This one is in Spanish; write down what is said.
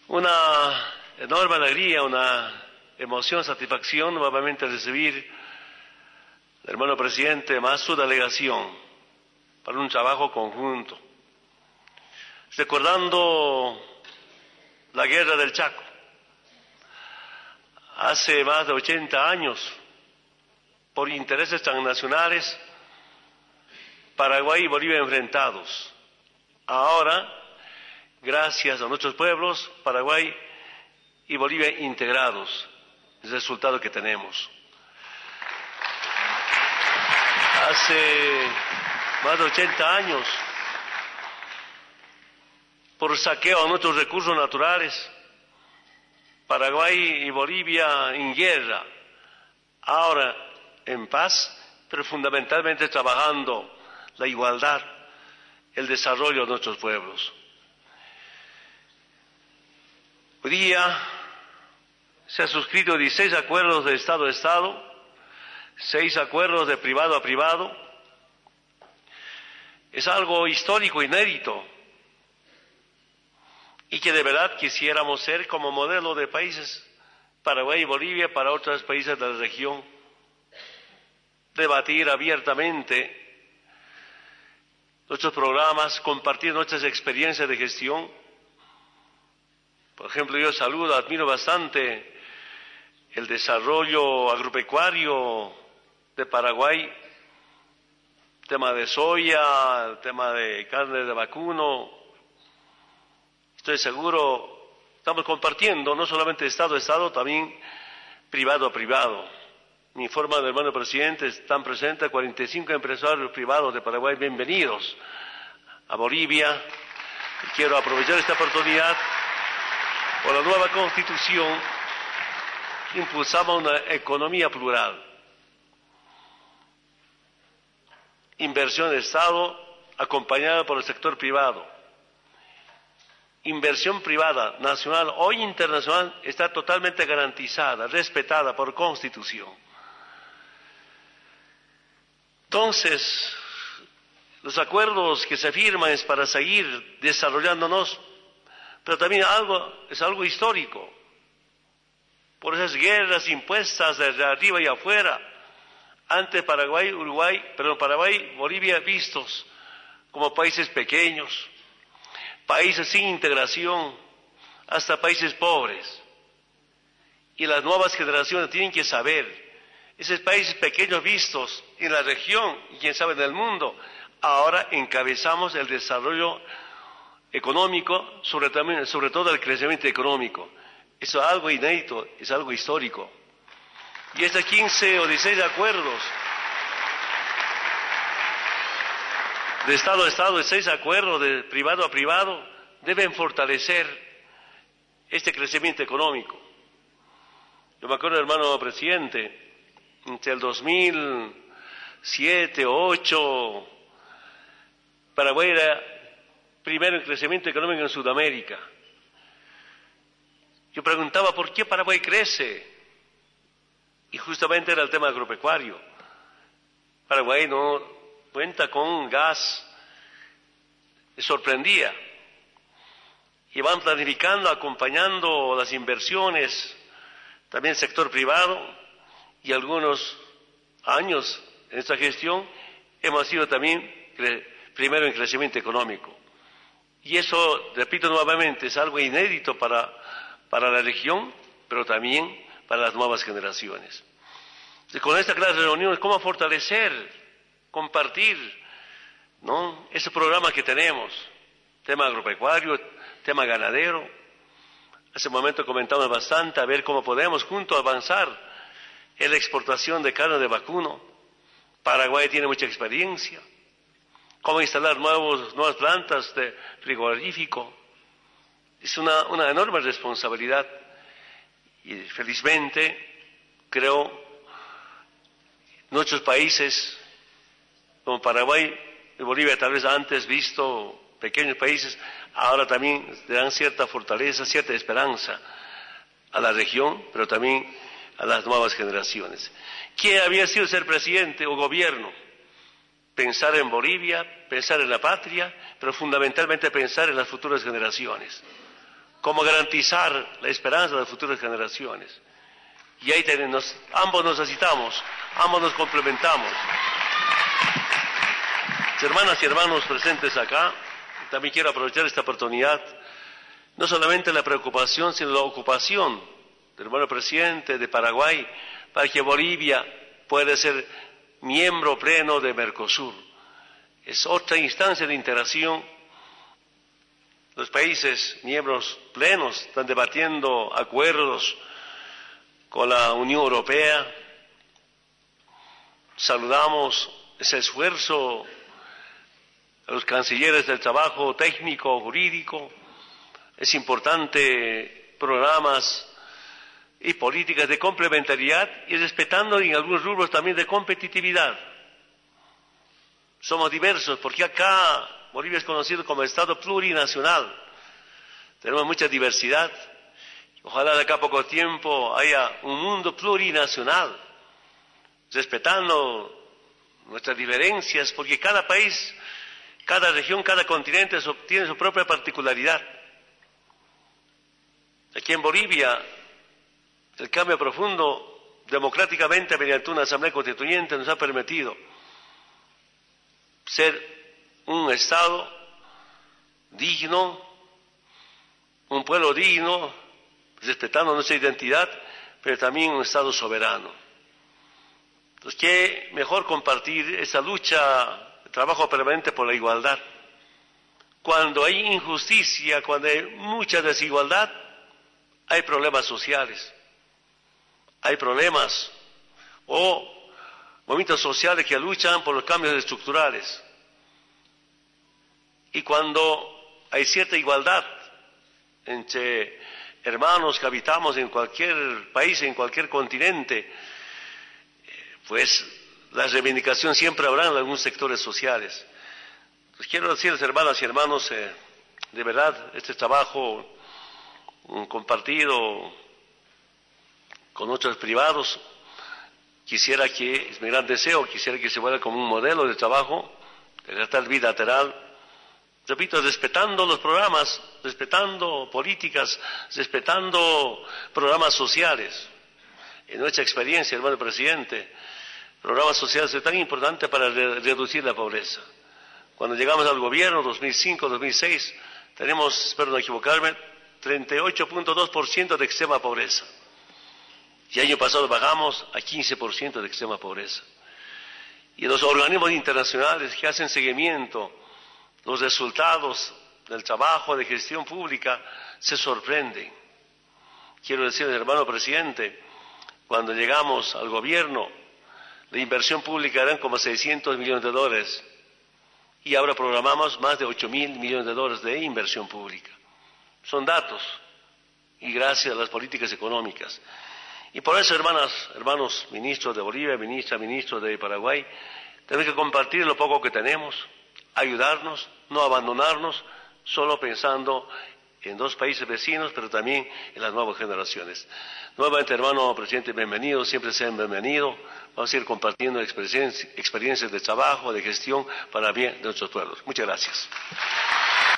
Una enorme alegría, una emoción, satisfacción nuevamente recibir al hermano presidente más su delegación para un trabajo conjunto. Recordando la guerra del Chaco, hace más de 80 años, por intereses transnacionales, Paraguay y Bolivia enfrentados. Ahora, gracias a nuestros pueblos, Paraguay y Bolivia integrados, es el resultado que tenemos. Hace más de 80 años, por saqueo a nuestros recursos naturales, Paraguay y Bolivia en guerra, ahora en paz, pero fundamentalmente trabajando la igualdad, el desarrollo de nuestros pueblos. Hoy día se han suscrito 16 acuerdos de Estado a Estado, 6 acuerdos de privado a privado. Es algo histórico, inédito, y que de verdad quisiéramos ser como modelo de países, Paraguay y Bolivia, para otros países de la región. Debatir abiertamente nuestros programas, compartir nuestras experiencias de gestión. Por ejemplo, yo saludo, admiro bastante el desarrollo agropecuario de Paraguay, el tema de soya, el tema de carne de vacuno. Estoy seguro, estamos compartiendo, no solamente Estado a Estado, también privado a privado. Me informa el hermano presidente, están presentes 45 empresarios privados de Paraguay, bienvenidos a Bolivia. Y quiero aprovechar esta oportunidad. Por la nueva Constitución, impulsamos una economía plural. Inversión de Estado acompañada por el sector privado. Inversión privada, nacional o internacional, está totalmente garantizada, respetada por Constitución. Entonces, los acuerdos que se firman es para seguir desarrollándonos, pero también es algo histórico. Por esas guerras impuestas desde arriba y afuera, antes Paraguay, Bolivia vistos como países pequeños, países sin integración, hasta países pobres. Y las nuevas generaciones tienen que saber, esos países pequeños vistos en la región y quién sabe en el mundo, ahora encabezamos el desarrollo económico, sobre todo el crecimiento económico. Eso es algo inédito, es algo histórico. Y estos 15 o 16 acuerdos de Estado a Estado, 6 acuerdos de privado a privado, deben fortalecer este crecimiento económico. Yo me acuerdo, hermano presidente, entre el 2007 o 2008, Paraguay era primero en crecimiento económico en Sudamérica. Yo preguntaba, ¿por qué Paraguay crece? Y justamente era el tema agropecuario. Paraguay no cuenta con gas. Me sorprendía. Y van planificando, acompañando las inversiones, también el sector privado, y algunos años en esta gestión hemos sido también primero en crecimiento económico. Y eso, repito nuevamente, es algo inédito para la región, pero también para las nuevas generaciones. Y con esta clase de reuniones, ¿cómo fortalecer, compartir, ¿no?, ese programa que tenemos? Tema agropecuario, tema ganadero. Hace un momento comentamos bastante a ver cómo podemos juntos avanzar en la exportación de carne de vacuno. Paraguay tiene mucha experiencia. Cómo instalar nuevas plantas de frigorífico. Es una enorme responsabilidad. Y felizmente, creo, nuestros países, como Paraguay y Bolivia, tal vez antes visto pequeños países, ahora también le dan cierta fortaleza, cierta esperanza a la región, pero también a las nuevas generaciones. ¿Quién había sido ser presidente o gobierno? Pensar en Bolivia, pensar en la patria, pero fundamentalmente pensar en las futuras generaciones. cómo garantizar la esperanza de las futuras generaciones. Y ahí ambos nos necesitamos, ambos nos complementamos. Hermanas y hermanos presentes acá, también quiero aprovechar esta oportunidad, no solamente la preocupación, sino la ocupación del hermano presidente de Paraguay para que Bolivia pueda ser miembro pleno de Mercosur. Es otra instancia de integración. Los países miembros plenos están debatiendo acuerdos con la Unión Europea. Saludamos ese esfuerzo a los cancilleres del trabajo técnico, jurídico. Es importante programas y políticas de complementariedad y respetando en algunos rubros también de competitividad. Somos diversos porque acá Bolivia es conocido como Estado plurinacional. Tenemos mucha diversidad. Ojalá de acá a poco tiempo haya un mundo plurinacional, respetando nuestras diferencias, porque cada país, cada región, cada continente tiene su propia particularidad. Aquí en Bolivia, el cambio profundo democráticamente mediante una asamblea constituyente nos ha permitido ser un Estado digno, un pueblo digno, respetando nuestra identidad, pero también un Estado soberano. Entonces, ¿qué mejor compartir esa lucha, el trabajo permanente por la igualdad? Cuando hay injusticia, cuando hay mucha desigualdad, hay problemas sociales, hay problemas o movimientos sociales que luchan por los cambios estructurales. Y cuando hay cierta igualdad entre hermanos que habitamos en cualquier país, en cualquier continente, pues la reivindicación siempre habrá en algunos sectores sociales. Pues quiero decirles, hermanas y hermanos, de verdad, este trabajo compartido con otros privados, es mi gran deseo, quisiera que se vuelva como un modelo de trabajo, de carácter bilateral, repito, respetando los programas, respetando políticas, respetando programas sociales. En nuestra experiencia, hermano presidente, programas sociales son tan importantes para reducir la pobreza. Cuando llegamos al gobierno, 2005, 2006, tenemos, espero no equivocarme, 38.2% de extrema pobreza. Y el año pasado bajamos a 15% de extrema pobreza. Y los organismos internacionales que hacen seguimiento, los resultados del trabajo de gestión pública, se sorprenden. Quiero decirles, hermano presidente, cuando llegamos al gobierno, la inversión pública eran como $600 millones, y ahora programamos más de $8.000 millones de inversión pública. Son datos, y gracias a las políticas económicas. Y por eso, hermanos ministros de Bolivia, ministros de Paraguay, tenemos que compartir lo poco que tenemos, ayudarnos, no abandonarnos, solo pensando en dos países vecinos, pero también en las nuevas generaciones. Nuevamente, hermano presidente, bienvenido, siempre sean bienvenidos. Vamos a ir compartiendo experiencias de trabajo, de gestión, para el bien de nuestros pueblos. Muchas gracias.